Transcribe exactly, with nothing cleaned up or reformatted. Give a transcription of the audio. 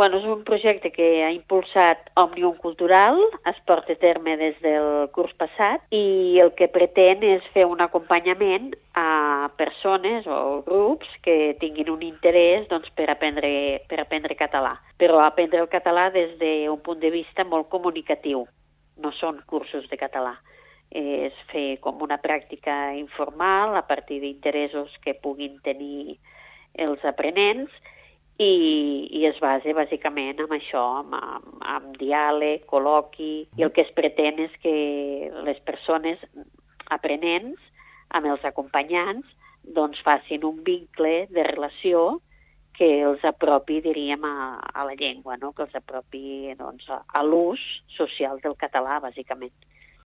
bueno, és un projecte que ha impulsat Òmnium Cultural, es porta a terme des del curs passat i el que pretén és fer un acompanyament a persones o grups que tinguin un interès doncs, per, aprendre, per aprendre català, però aprendre el català des d'un punt de vista molt comunicatiu, no són cursos de català. És fer com una pràctica informal a partir d'interessos que puguin tenir els aprenents i, i es basa bàsicament en això, amb, amb, amb diàleg, col·loqui, i el que es pretén és que les persones aprenents amb els acompanyants doncs facin un vincle de relació que els apropi, diríem, a, a la llengua, no? Que els apropi doncs, a, a l'ús social del català, bàsicament.